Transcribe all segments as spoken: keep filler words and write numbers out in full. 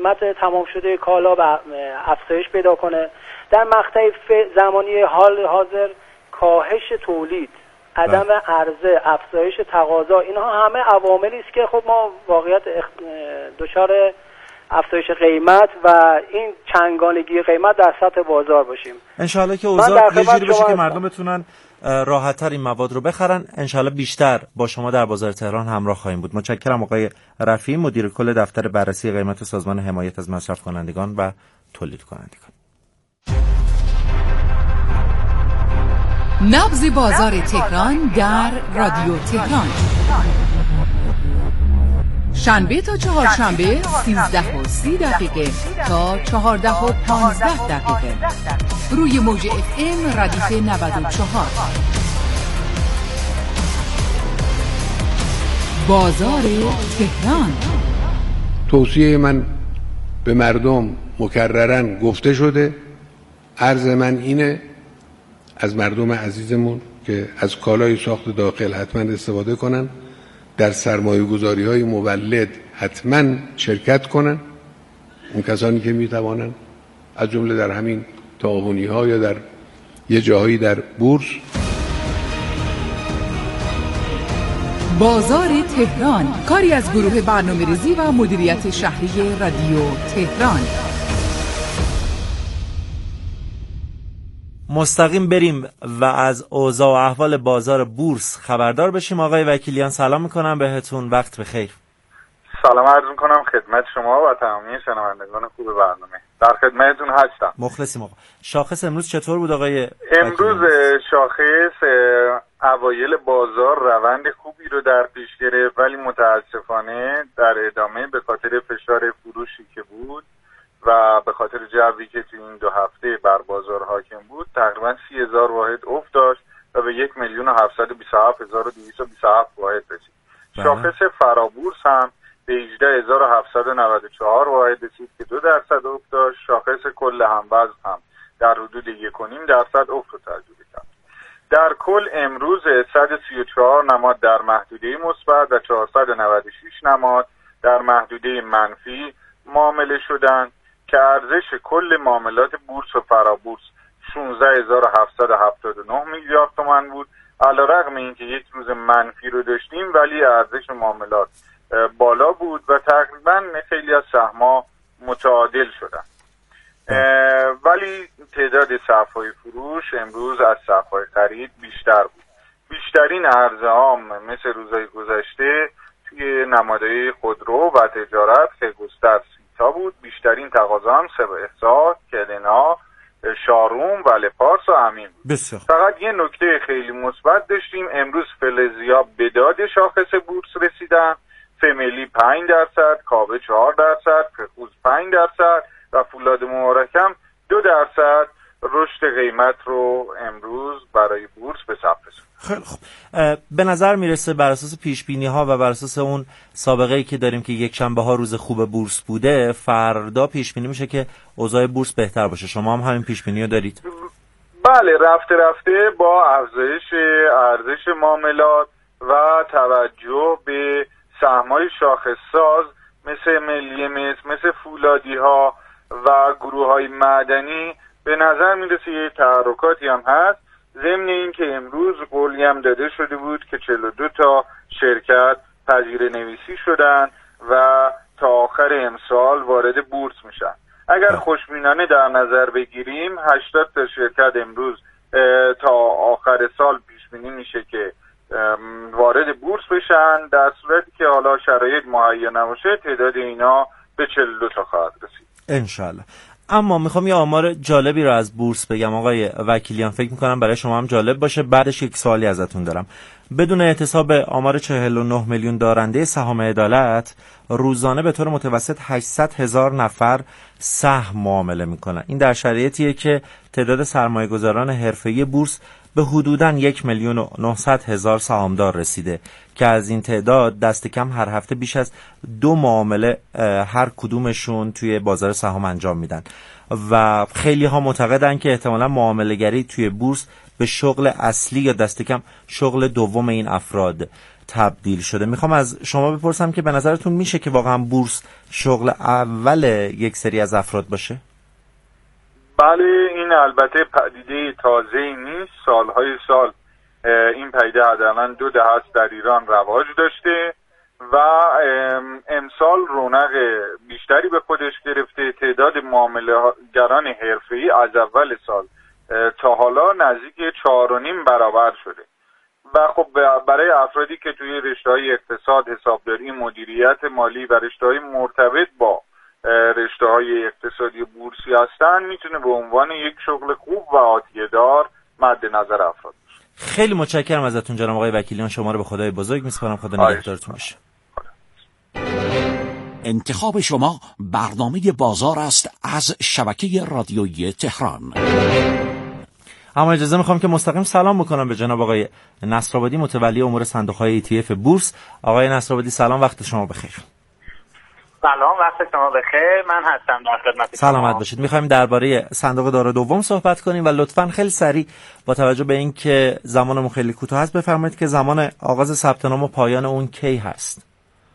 قیمت تمام شده کالا به افزایش پیدا کنه. در مقطع زمانی حال حاضر کاهش تولید، عدم عرضه، افزایش تقاضا، اینها همه عواملی است که خب ما واقعیت دچار افزایش قیمت و این چنگانگی قیمت در سطح بازار باشیم. انشالله که اوضاع یه جوری بشه که مردم بتونن راحت‌تر این مواد رو بخرن. انشالله بیشتر با شما در بازار تهران همراه خواهیم بود. متشکرم آقای رفیعی، مدیر کل دفتر بررسی قیمت سازمان حمایت از مصرف کنندگان و تولید کنندگان. نبض بازار تهران در رادیو تهران، شنبه تا چهارشنبه سیزده و سی دقیقه تا چهارده و پانزده دقیقه روی موج اف ام ردیف نود و چهار. بازار تهران. توصیه من به مردم مکررن گفته شده. عرض من اینه از مردم عزیزمون که از کالای ساخت داخل حتما استفاده کنن، در سرمایه گذاری های مولد حتما شرکت کنن، اون کسانی که میتوانن، از جمله در همین تعاونی ها یا در یه جاهایی در بورس. بازار تهران، کاری از گروه برنامه‌ریزی و مدیریت شهری رادیو تهران. مستقیم بریم و از اوضاع و احوال بازار بورس خبردار بشیم. آقای وکیلیان سلام میکنم بهتون، وقت بخیر. سلام عرض میکنم خدمت شما و تمامی شنوندگان خوب برنامه. در خدمتتون هستم. مخلصیم آقا. شاخص امروز چطور بود آقای امروز وکیلیان؟ شاخص اوایل بازار روند خوبی رو در پیش گرفت، ولی متاسفانه در ادامه به خاطر فشار فروشی که بود و به خاطر جوی که تو این دو هفته بر بازار حاکم بود تقریبا سی هزار واحد افت داشت و به یک میلیون و هفتصد و بیست و هفت هزار و دویست و بیست و هفت واحد رسید. شاخص فرابورس هم به هجده هزار و هفتصد و نود و چهار واحد رسید که دو درصد افت داشت. شاخص کل هموزن هم در حدود یک و نیم درصد افت رو تجربه کرد. در کل امروز صد و سی و چهار نماد در محدوده مثبت و چهارصد و نود و شش نماد در محدوده منفی معامله شدند که ارزش کل معاملات بورس و فرابورس شانزده هزار و هفتصد و هفتاد و نه میلیارد تومان بود. علیرغم اینکه یک روز منفی رو داشتیم ولی ارزش معاملات بالا بود و تقریبا خیلی از سهم‌ها متعادل شدن. ولی تعداد صف‌های فروش امروز از صف‌های خرید بیشتر بود. بیشترین عرضه عام مثل روزهای گذشته توی نمادهای خودرو و تجارت خیرگستر تا بود. بیشترین تقاضا هم سبا، کلنا، شاروم و لپارس و امین بود. بسیار. فقط یه نکته خیلی مثبت داشتیم. امروز فلزیا به داد شاخص بورس رسیدن. فملی پنج درصد، کاوه چهار درصد، فخوز پنج درصد و فولاد مبارکم دو درصد رشد قیمت رو امروز برای بورس به ثبت رسوند. خیلی خوب. به نظر میرسه بر اساس پیش بینی ها و بر اساس اون سابقه ای که داریم که یک شنبه ها روز خوب بورس بوده، فردا پیش بینی میشه که اوضاع بورس بهتر باشه. شما هم همین پیش بینی رو دارید؟ بله، رفته رفته با افزایش ارزش معاملات و توجه به سهم‌های شاخص ساز مثل ملی مس، مثل فولادی ها و گروه های معدنی به نظر میرسه یه تحرکاتی هم هست. ضمن این که امروز قولی هم داده شده بود که چهل و دو تا شرکت پذیره نویسی شدن و تا آخر امسال وارد بورس میشن. اگر خوشبینانه در نظر بگیریم هشتاد تا شرکت امروز تا آخر سال پیش بینی میشه که وارد بورس بشن. در صورتی که حالا شرایط مهیا نباشه تعداد اینا به چهل و دو تا خواهد رسید انشالله. اما میخوام یه آمار جالبی رو از بورس بگم آقای وکیلیان، فکر میکنم برای شما هم جالب باشه. بعدش یک سوالی ازتون دارم. بدون احتساب آمار چهل و نه میلیون دارنده سهام عدالت، روزانه به طور متوسط هشتصد هزار نفر سهم معامله میکنن. این در شرایطیه که تعداد سرمایه‌گذاران حرفه‌ای بورس به حدوداً یک میلیون و نهصد هزار سهامدار رسیده که از این تعداد دست کم هر هفته بیش از دو معامله هر کدومشون توی بازار سهام انجام میدن و خیلی ها معتقدن که احتمالاً معامله گری توی بورس به شغل اصلی یا دست کم شغل دوم این افراد تبدیل شده. میخوام از شما بپرسم که به نظرتون میشه که واقعا بورس شغل اول یک سری از افراد باشه؟ بله، این البته پدیده تازه‌ای نیست. سالهای سال این پدیده حداقل دو دهه است در ایران رواج داشته و امسال رونق بیشتری به خودش گرفته. تعداد معامله‌گران حرفه‌ای از اول سال تا حالا نزدیک چهار و نیم برابر شده و خب برای افرادی که توی رشته‌های اقتصاد، حسابداری، مدیریت مالی و رشته‌های مرتبط با رشته‌های اقتصادی بورسی هستن میتونه به عنوان یک شغل خوب و آتیه‌دار مد نظر افراد باشه. خیلی متشکرم ازتون جناب آقای وکیلیان. شما رو به خدای بزرگ میسپارم. خدا نگهدارتون باشه. انتخاب شما برنامه بازار است از شبکه رادیویی تهران. اما اجازه میخوام که مستقیم سلام بکنم به جناب آقای نصرآبادی، متولی امور صندوق‌های ای تی اف بورس. آقای نصرآبادی سلام، وقت شما بخیر. سلام، وقت شما بخیر. من هستم در خدمت شما. سلامت باشید. میخوایم درباره صندوق دار دوم صحبت کنیم و لطفاً خیلی سریع با توجه به اینکه زمانمون خیلی کوتاه است بفرمایید که زمان آغاز ثبت نام و پایان اون کی هست.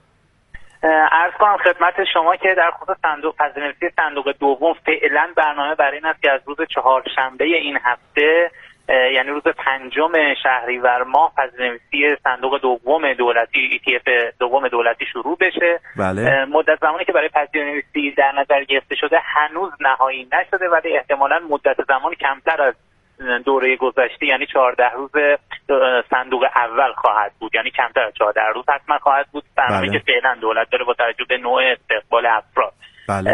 عرض کنم خدمت شما که در خصوص صندوق پذیرنویسی صندوق دوم فعلا برنامه برای این است که از روز چهارشنبه این هفته، یعنی روز پنجم شهریور ماه، پذیرنویسی صندوق دوم دولتی ای تی اف دوم دولتی شروع بشه. بله. مدت زمانی که برای پذیرنویسی در نظر گرفته شده هنوز نهایی نشده، ولی احتمالاً مدت زمان کمتر از دوره گذشته یعنی چهارده روز صندوق اول خواهد بود، یعنی کمتر از چهارده روز حتما خواهد بود. برنامه‌ای بله. که فعلا دولت داره با توجه به نوع استقبال افراد. بله.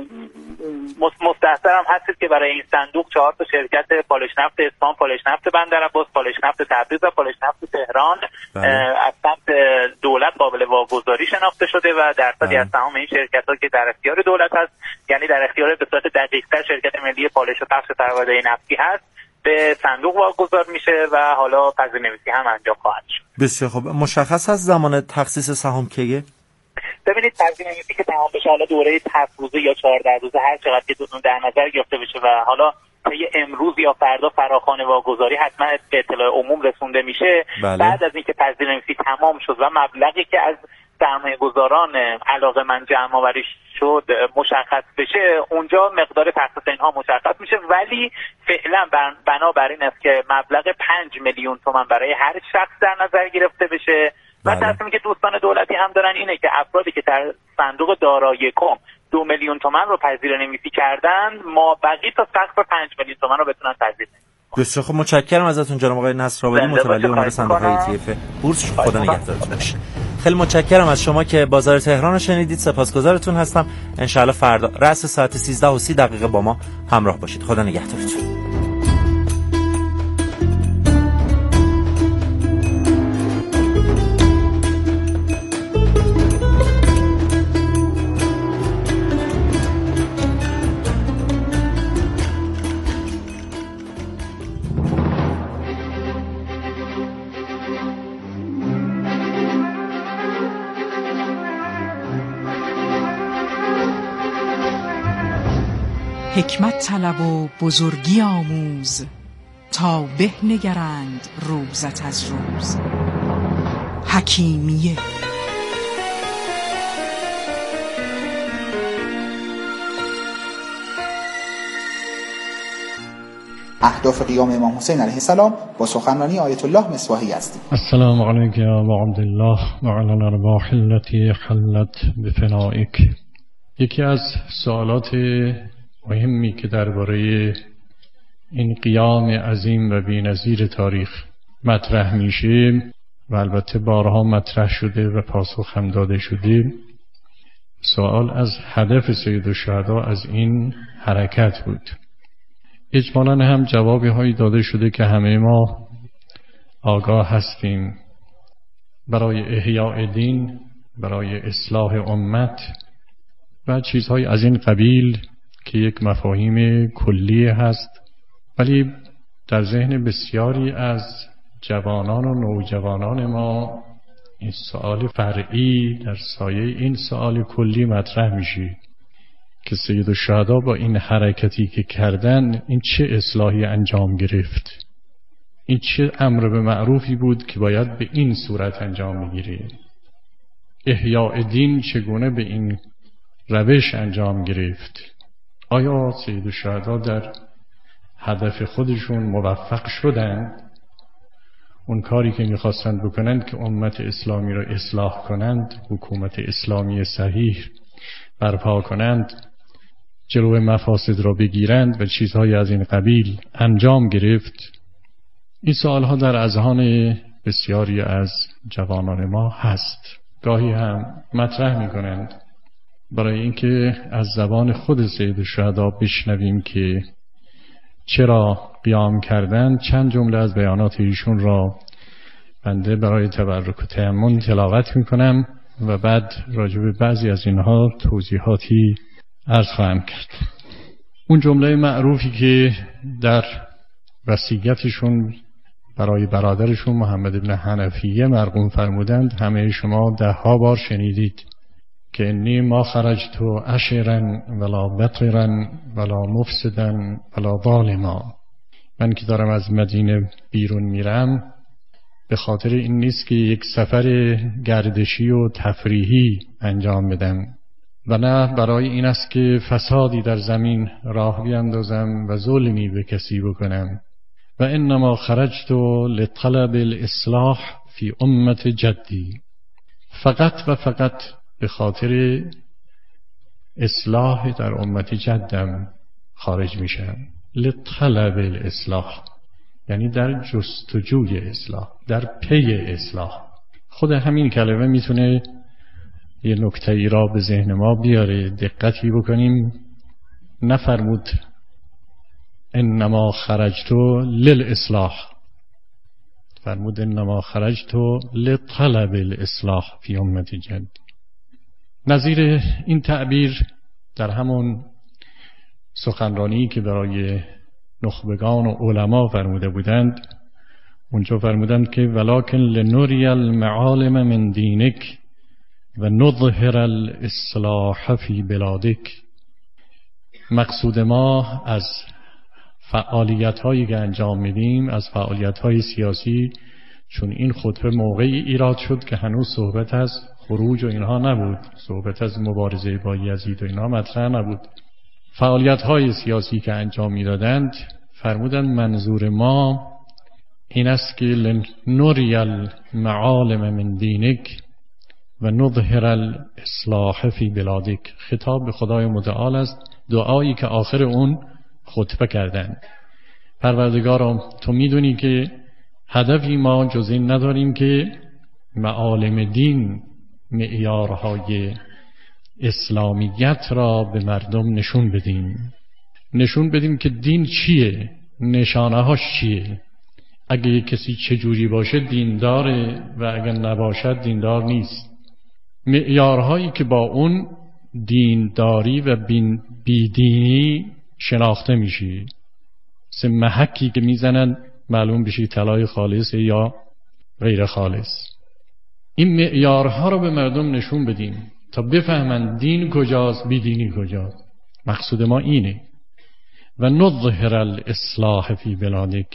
مستحضرم هستید که برای این صندوق چهار تا شرکت پالش نفت اصفهان، پالش نفت بندرعباس، پالش نفت تبریز و پالش نفت تهران بله. از سمت دولت قابل واگذاری شناخته شده و درصدی از سهام این شرکت‌ها که در اختیار دولت هست، یعنی در اختیار به صورت دقیق‌تر شرکت ملی پالش و پخش فرآورده نفتی هست، به صندوق واگذار میشه و حالا پذیرنویسی هم انجام خواهد شد. بسیار خوب. مشخص است زمان تخصیص سهام کیه؟ ببینید پذیرنویسی که تمام بشه، حالا دوره هفت روزه یا چهارده روزه هر چقدر که در نظر گرفته بشه و حالا طی امروز یا فردا فراخوان واگذاری حتما به اطلاع عموم رسونده میشه. بله. بعد از اینکه پذیرنویسی تمام شد و مبلغی که از سرمایه‌گذاران علاقه‌مند جمع آوری شد مشخص بشه، اونجا مقدار تخصیص اینها مشخص میشه، ولی فعلا بنابراین است که مبلغ پنج میلیون تومان برای هر شخص در نظر گرفته بشه. و بله. تصمیمی که دوستان دولتی هم دارن اینه که افرادی که در صندوق دارا یکم دو میلیون تومان رو پذیرنویسی کردن، ما بقی تا سقف پنج میلیون تومان رو بتونن پذیرنویسی. بسیار خوب، متشکرم ازتون جناب آقای نصرآبادی، متولی امور صندوق‌های ای تی اف بورس. خدا نگهدارتون باشه. خیلی متشکرم از شما که بازار تهران رو شنیدید. سپاسگزارتون هستم. ان شاءالله فردا رأس ساعت سیزده و سی دقیقه با ما همراه باشید. خدا نگهدارتون. حکمت طلب و بزرگی آموز، تا به نگرند روزت از روز. حکیمیه. اهداف قیام امام حسین علیه السلام با سخنرانی آیت الله مصباحی یزدی. السلام علیک یا ابا عبدالله و علی الارواح التي حلت بفنائک. یکی از سوالات مهمی که درباره این قیام عظیم و بی‌نظیر تاریخ مطرح میشه و البته بارها مطرح شده و پاسخ هم داده شده، سوال از هدف سیدالشهدا از این حرکت بود. اجمالاً هم جوابی هایی داده شده که همه ما آگاه هستیم. برای احیاء دین، برای اصلاح امت و چیزهای از این قبیل که یک مفاهیم کلی هست، ولی در ذهن بسیاری از جوانان و نوجوانان ما این سوال فرعی در سایه این سوال کلی مطرح میشه که سیدالشهدا با این حرکتی که کردن این چه اصلاحی انجام گرفت. این چه امر به معروفی بود که باید به این صورت انجام میگیره؟ احیاء دین چگونه به این روش انجام گرفت؟ آیا سید الشهدا در هدف خودشون موفق شدند؟ اون کاری که میخواستند بکنند که امت اسلامی را اصلاح کنند، حکومت اسلامی صحیح برپا کنند، جلو مفاسد را بگیرند و چیزهای از این قبیل انجام گرفت؟ این سوالها در اذهان بسیاری از جوانان ما هست. گاهی هم مطرح میکنند برای اینکه از زبان خود سید الشهدا بشنویم که چرا قیام کردند. چند جمله از بیانات ایشون را بنده برای تبرک و تأمل تلاوت میکنم و بعد راجع به بعضی از اینها توضیحاتی عرض خواهم کرد. اون جمله معروفی که در وصیتشون برای برادرشون محمد بن حنفیه مرقوم فرمودند همه شما ده ها بار شنیدید که انی ما خرجت عشرا ولا بطرا ولا مفسدا ولا ظالما. من که دارم از مدینه بیرون میرم به خاطر این نیست که یک سفر گردشی و تفریحی انجام بدم و نه برای این است که فسادی در زمین راه بیندازم و ظلمی به کسی بکنم. و انما خرجت لطلب الاصلاح فی امت جدی. فقط و فقط به خاطر اصلاح در امت جدم خارج میشم. لطلب الاصلاح یعنی در جستجوی اصلاح، در پی اصلاح. خود همین کلمه میتونه یه نکته ای را به ذهن ما بیاره. دقتی بکنیم. نفرمود انما خرجت للاصلاح، فرمود انما خرجت لطلب الاصلاح فی امت جد. نظیر این تعبیر در همون سخنرانی که برای نخبگان و علما فرموده بودند، اونجا فرمودند که ولکن لنوری المعالم من دینک و نظهر الاصلاح فی بلادک. مقصود ما از فعالیت هایی که انجام میدیم، از فعالیت های سیاسی، چون این خطبه موقعی ایراد شد که هنوز صحبت از خروج و اینها نبود، صحبت از مبارزه با یزید و اینها مطرح نبود. فعالیت های سیاسی که انجام میدادند فرمودند منظور ما این است که لنوری المعالم من دینک و نظهر الاصلاح فی بلادک. خطاب به خدای متعال است، دعایی که آخر اون خطبه کردند. پروردگارم تو میدونی که هدفی ما جز این نداریم که معالم دین، معیارهای اسلامیت را به مردم نشون بدیم، نشون بدیم که دین چیه، نشانه هاش چیه. اگه کسی چجوری باشه دینداره و اگه نباشد دیندار نیست. معیارهایی که با اون دینداری و بیدینی شناخته میشی. سه محکی که میزنن معلوم بشی طلای خالص یا غیر خالص. این معیارها رو به مردم نشون بدیم تا بفهمن دین کجاست، بیدینی کجاست. مقصود ما اینه. و نظهر الاصلاح فی بلادک،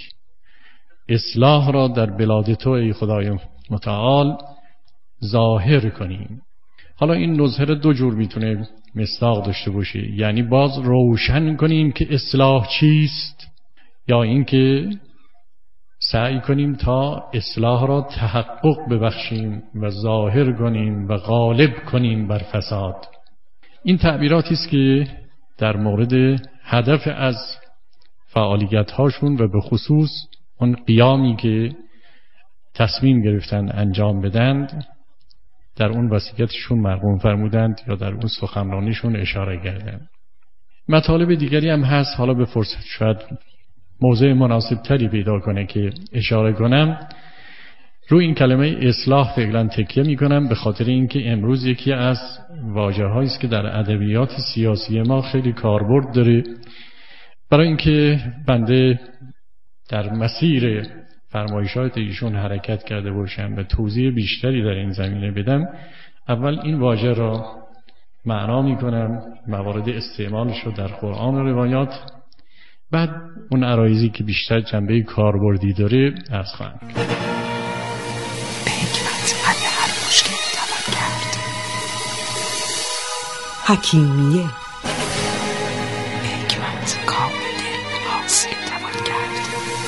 اصلاح را در بلاد تو ای خدای متعال ظاهر کنیم. حالا این نظهر دو جور میتونه مصداق داشته باشه، یعنی باز روشن کنیم که اصلاح چیست، یا اینکه سعی کنیم تا اصلاح را تحقق ببخشیم و ظاهر کنیم و غالب کنیم بر فساد. این تعبیراتی است که در مورد هدف از فعالیت هاشون و به خصوص اون قیامی که تصمیم گرفتن انجام بدند در اون وصیتشون مرقوم فرمودند یا در اون سخنرانیشون اشاره کردند. مطالب دیگری هم هست، حالا به فرصت شاید موضع مناسب تری پیدا کنه که اشاره کنم. روی این کلمه اصلاح فعلا تکیه می کنم به خاطر اینکه امروز یکی از واژه هایی است که در ادبیات سیاسی ما خیلی کاربرد داره. برای اینکه بنده در مسیر فرمایشات ایشون حرکت کرده باشم و توضیح بیشتری در این زمینه بدم، اول این واژه را معنا می کنم، موارد استعمالش رو در قرآن و روایات، بعد اون عرایزی که بیشتر جنبه کاربردی داره عرض خواهم کرد. به حکمت حل هر مشکل توان کرد. حکیمیه. به حکمت کام دل حاصل توان کرد.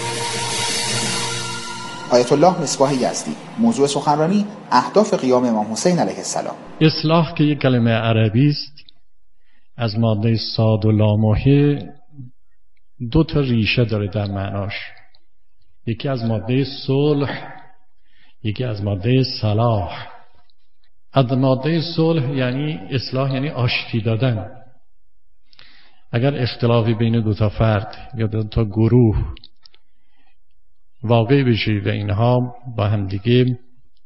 آیت الله مصباح یزدی. موضوع سخنرانی اهداف قیام امام حسین علیه السلام. اصلاح که یک کلمه عربی است، از ماده صاد و لامه دو تا ریشه داره در معناش. یکی از ماده صلح، یکی از ماده صلاح. از ماده صلح یعنی اصلاح، یعنی آشتی دادن. اگر اختلافی بین دو تا فرد یا دو تا گروه واقع بشه و اینها با هم دیگه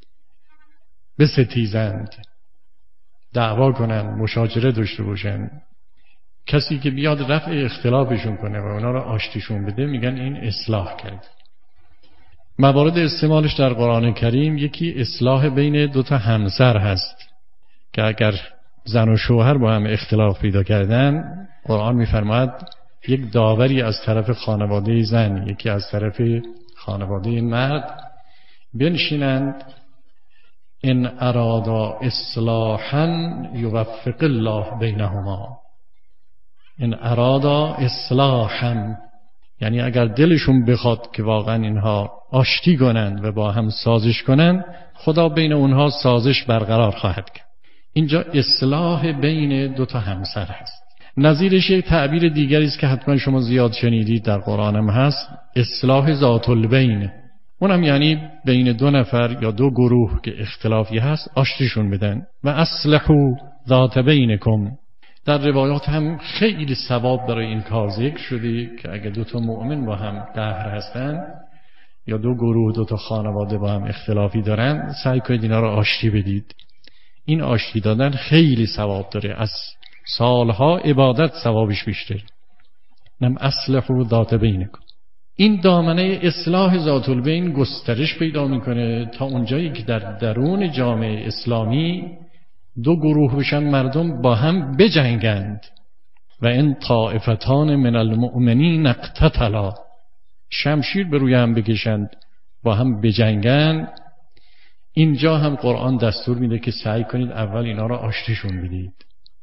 بستیزند، دعوا کنن، مشاجره داشته باشن، کسی که بیاد رفع اختلافشون کنه و اونا رو آشتیشون بده میگن این اصلاح کرد. موارد استعمالش در قرآن کریم یکی اصلاح بین دو تا همسر هست که اگر زن و شوهر با هم اختلاف پیدا کردن، قرآن میفرماید یک داوری از طرف خانواده زن، یکی از طرف خانواده مرد بنشینند، ان ارادا اصلاحا یوفق الله بینهما. ان ارادا اصلاحا یعنی اگر دلشون بخواد که واقعا اینها آشتی کنند و با هم سازش کنند، خدا بین اونها سازش برقرار خواهد کرد. اینجا اصلاح بین دو تا همسر هست. نظیرش یک تعبیر دیگری است که حتما شما زیاد شنیدید، در قرآن هم هست، اصلاح ذات البین. اونم یعنی بین دو نفر یا دو گروه که اختلافی هست آشتیشون بدن. و اصلحوا ذات بینکم. در روایات هم خیلی ثواب برای این کار ذکر شده که اگه دو تا مؤمن با هم قهر هستن یا دو گروه، دو تا خانواده با هم اختلافی دارن، سعی کنید اینا رو آشتی بدید. این آشتی دادن خیلی ثواب داره، از سالها عبادت ثوابش بیشتر. نم اصلحوا ذات بینکم. این دامنه اصلاح ذات البین گسترش پیدا میکنه تا اونجایی که در درون جامعه اسلامی دو گروه بشن، مردم با هم بجنگند. و این طائفتان من المؤمنین اقتتلا، شمشیر به روی هم بکشند، با هم بجنگند. اینجا هم قرآن دستور میده که سعی کنید اول اینا را آشتیشون بدید.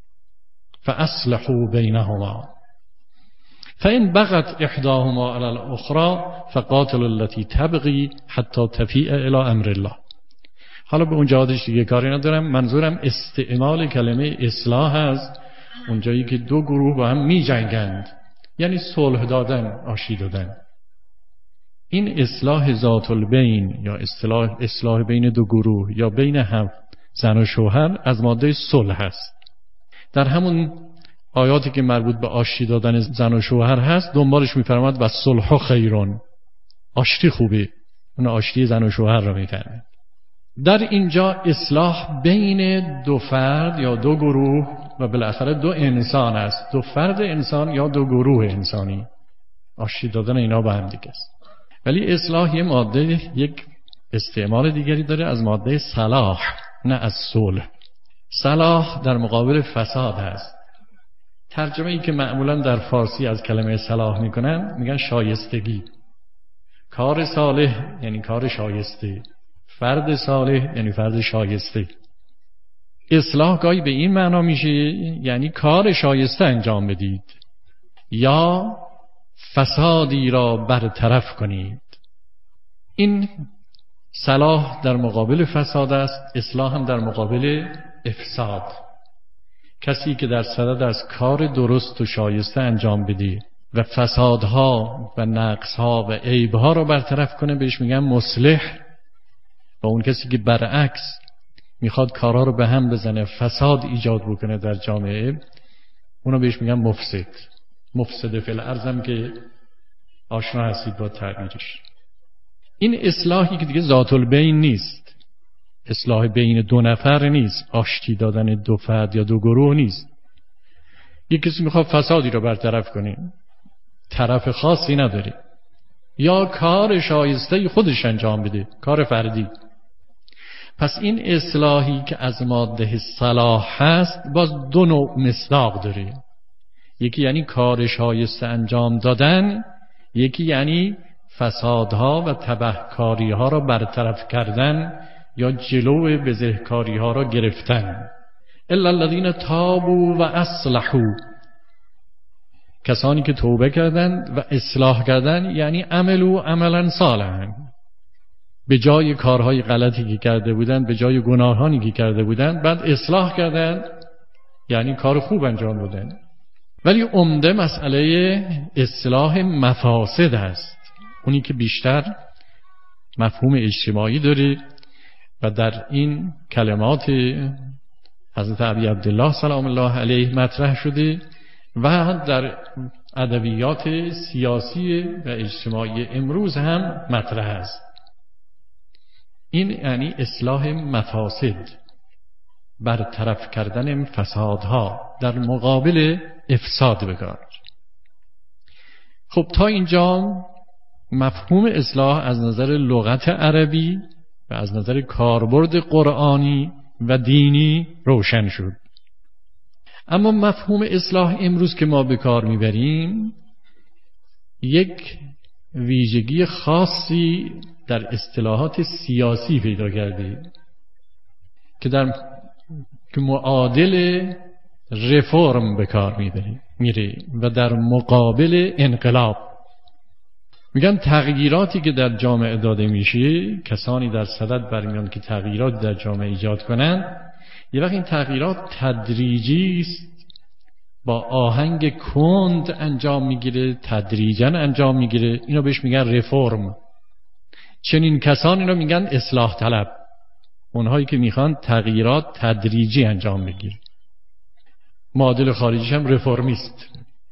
فاصلحوا بینهما فإن بغت احداهما على الاخرى فقاتلوا التي تبغي حتى تفیء الى امر الله. حالا به اون جهادش دیگه کاری ندارم، منظورم استعمال کلمه اصلاح است اونجایی که دو گروه با هم می جنگند، یعنی صلح دادن، آشتی دادن. این اصلاح ذات البین یا اصلاح اصلاح بین دو گروه یا بین هم زن و شوهر از ماده صلح است. در همون آیاتی که مربوط به آشتی دادن زن و شوهر هست دنبالش میفرماد و صلح خیرون، آشتی خوبه. اون آشتی زن و شوهر رو میفرماد. در اینجا اصلاح بین دو فرد یا دو گروه و بالاخره دو انسان است، دو فرد انسان یا دو گروه انسانی، آشتی دادن اینا با هم دیگه است. ولی اصلاح یه ماده، یک استعمال دیگری داره از ماده صلاح، نه از صلح. صلاح در مقابل فساد هست. ترجمه ای که معمولا در فارسی از کلمه صلاح میکنن میگن شایستگی. کار صالح یعنی کار شایسته، فرد صالح یعنی فرد شایسته. اصلاح گاهی به این معنا میشه یعنی کار شایسته انجام بدید یا فسادی را برطرف کنید. این صلاح در مقابل فساد است، اصلاح هم در مقابل افساد. کسی که در صدد از کار درست و شایسته انجام بده و فسادها و نقصها و عیبها را برطرف کنه بهش میگن مصلح. و اون کسی که برعکس میخواد کارها رو به هم بزنه، فساد ایجاد بکنه در جامعه، اونو بهش میگن مفسد. مفسد فی الارض هم که آشنا هستید با تعبیرش. این اصلاحی که دیگه ذات البین نیست، اصلاح بین دو نفر نیست، آشتی دادن دو فرد یا دو گروه نیست. یک کسی میخواد فسادی رو برطرف کنه، طرف خاصی نداره، یا کار شایسته خودش انجام بده، کار فردی. پس این اصلاحی که از ماده صلاح هست باز دو نوع مصداق داره. یکی یعنی کار شایسته انجام دادن، یکی یعنی فسادها و تبهکاریها را برطرف کردن یا جلو بزهکاریها را گرفتن. الا الذین تابوا و اصلحوا، کسانی که توبه کردند و اصلاح کردند، یعنی عملوا عملا صالحا، به جای کارهای غلطی که کرده بودند، به جای گناهانی که کرده بودند، بعد اصلاح کردند، یعنی کار خوب انجام دادند. ولی عمده مسئله اصلاح مفاسد است، اونی که بیشتر مفهوم اجتماعی داره و در این کلمات حضرت ابی عبدالله سلام الله علیه مطرح شده و در ادبیات سیاسی و اجتماعی امروز هم مطرح است. این یعنی اصلاح مفاسد، برطرف کردن فسادها در مقابل افساد بکار. خب تا اینجا مفهوم اصلاح از نظر لغت عربی و از نظر کاربرد قرآنی و دینی روشن شد. اما مفهوم اصلاح امروز که ما به کار میبریم یک ویژگی خاصی در اصطلاحات سیاسی پیدا کرده که در که معادل رفرم به کار میبره میره و در مقابل انقلاب. میگن تغییراتی که در جامعه داده میشه، کسانی در صدد برمیان که تغییرات در جامعه ایجاد کنند، یه وقت این تغییرات تدریجی است، با آهنگ کند انجام میگیره، تدریجا انجام میگیره. اینو بهش میگن رفرم. چنین کسانی رو میگن اصلاح طلب، اونهایی که میخوان تغییرات تدریجی انجام بگیره. معادل خارجیش هم رفرمیست.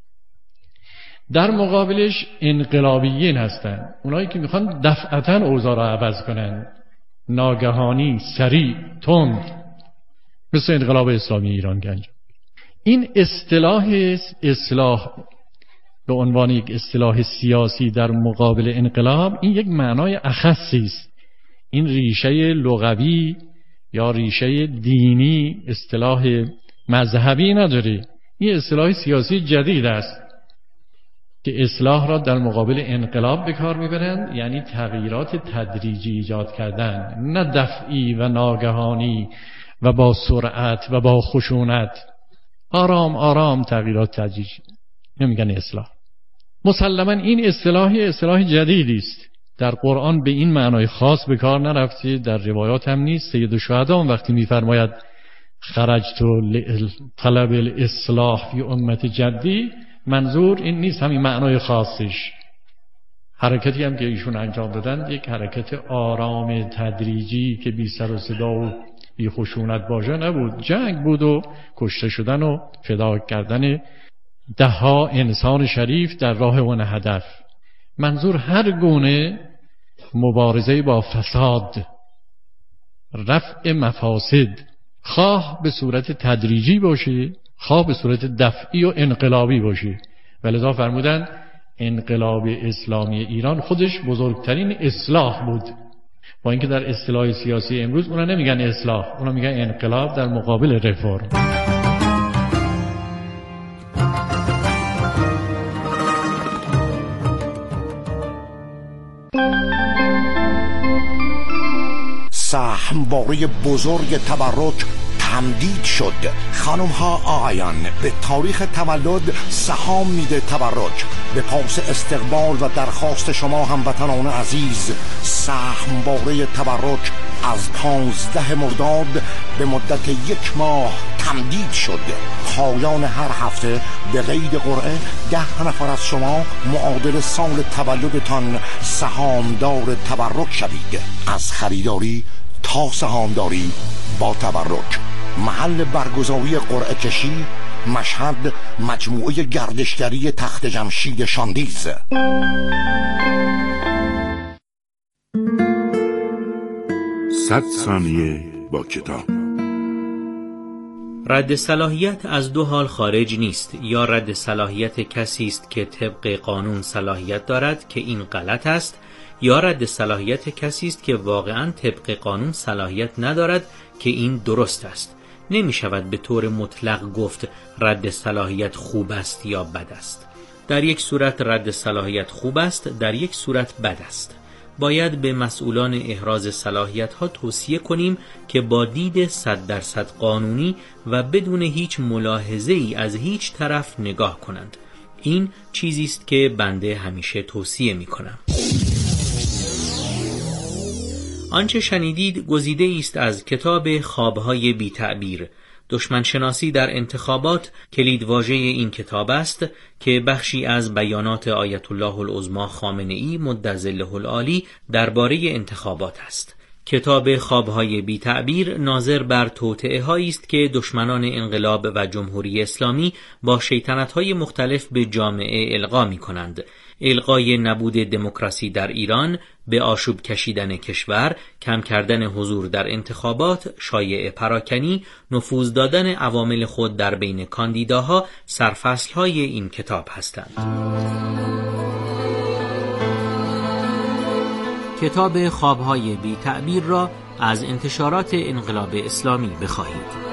در مقابلش انقلابیین هستن، اونایی که میخوان دفعتاً اوضاع را عوض کنن، ناگهانی، سریع، تند، مثل انقلاب اسلامی ایران گنج. این اصطلاح اصلاح به عنوان یک اصطلاح سیاسی در مقابل انقلاب، این یک معنای اخصی است. این ریشه لغوی یا ریشه دینی، اصطلاح مذهبی نداره. این اصطلاح سیاسی جدید است که اصلاح را در مقابل انقلاب به کار میبرند، یعنی تغییرات تدریجی ایجاد کردن، نه دفعی و ناگهانی و با سرعت و با خشونت. آرام آرام تغییرات تدریجی نمیگن اصلاح. مسلما این اصطلاح اصطلاح جدیدی است، در قرآن به این معنای خاص به کار نرفته، در روایات هم نیست. سید الشهدا وقتی میفرماید خرجت طلب الاصلاح فی امت جدی، منظور این نیست همین معنای خاصش. حرکتی هم که ایشون انجام دادن یک حرکت آرام تدریجی که بی سر و صدا و بی خشونت باشه نبود. جنگ بود و کشته شدن و فدا کردن ده ها انسان شریف در راه اون هدف. منظور هر گونه مبارزه با فساد، رفع مفاسد، خواه به صورت تدریجی باشه، خواه به صورت دفعی و انقلابی باشه. ولذا فرمودن انقلاب اسلامی ایران خودش بزرگترین اصلاح بود، با اینکه در اصطلاح سیاسی امروز اونا نمیگن اصلاح، اونا میگن انقلاب در مقابل رفرم. سهمواره بزرگ تبرک تمدید شد. خانم ها آقایان، به تاریخ تولد سهام میده تبرک. به پاس استقبال و درخواست شما هموطنان عزیز، سهمواره تبرک از پانزده مرداد به مدت یک ماه تمدید شد. پایان هر هفته به قید قرعه ده نفر از شما معادل سال تولدتان سهامدار تبرک شوید. از خریداری تا سهامداری با تبرک. محل برگزاری قرعه کشی مشهد، مجموعه گردشگری تخت جمشید شاندیز. صد ثانیه با کتاب. رد صلاحیت از دو حال خارج نیست. یا رد صلاحیت کسی است که طبق قانون صلاحیت دارد که این غلط است، یا رد صلاحیت کسی است که واقعاً طبق قانون صلاحیت ندارد که این درست است. نمی شود به طور مطلق گفت رد صلاحیت خوب است یا بد است. در یک صورت رد صلاحیت خوب است، در یک صورت بد است. باید به مسئولان احراز صلاحیت ها توصیه کنیم که با دید صد درصد قانونی و بدون هیچ ملاحظه ای از هیچ طرف نگاه کنند. این چیزی است که بنده همیشه توصیه می کنم. آنچه شنیدید گزیده است از کتاب خوابهای بی تعبیر، دشمن شناسی در انتخابات، کلیدواژه این کتاب است که بخشی از بیانات آیت الله العظمی خامنه‌ای مدظله العالی درباره انتخابات است. کتاب خوابهای بی تعبیر ناظر بر توطئه هایی است که دشمنان انقلاب و جمهوری اسلامی با شیطنت‌های مختلف به جامعه القا می‌کنند. القای نبود دموکراسی در ایران، به آشوب کشیدن کشور، کم کردن حضور در انتخابات، شایعه پراکنی، نفوذ دادن عوامل خود در بین کاندیداها سرفصل‌های این کتاب هستند. کتاب خوابهای بی تعبیر را از انتشارات انقلاب اسلامی بخواهید.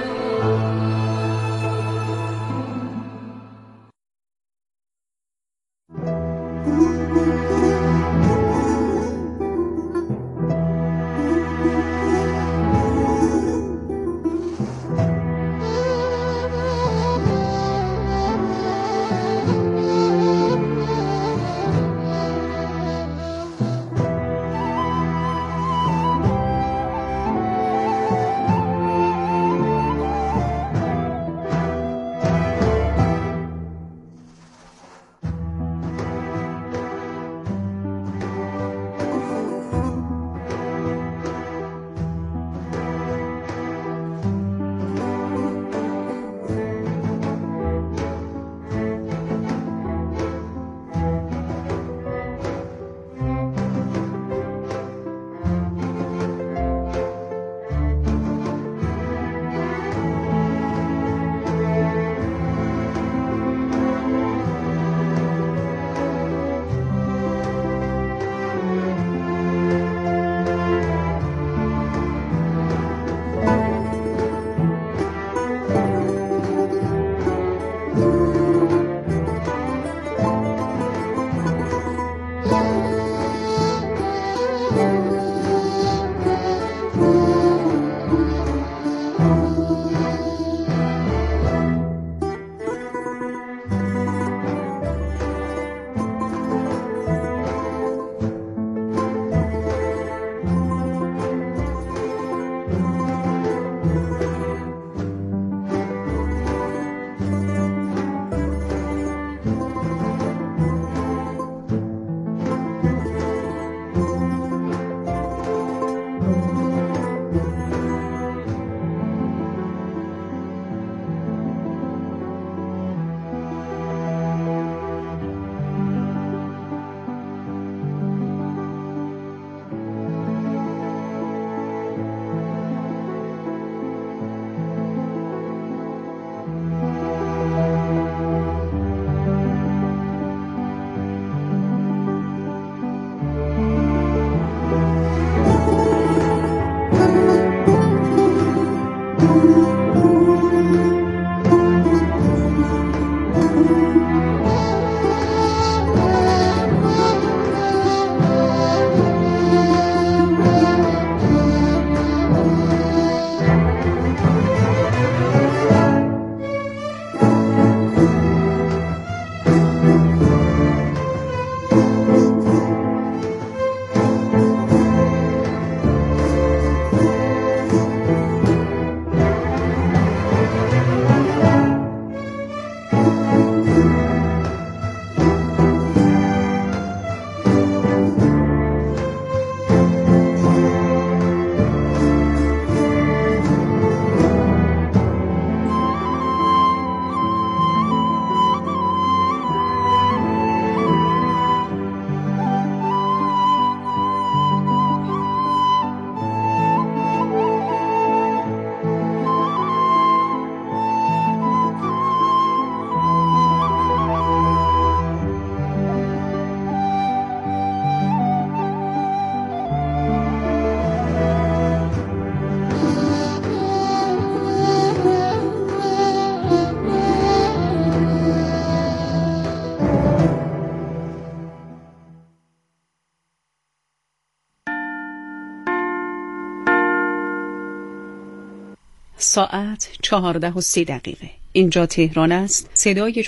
ساعت چهارده و سی دقیقه. اینجا تهران است. صدای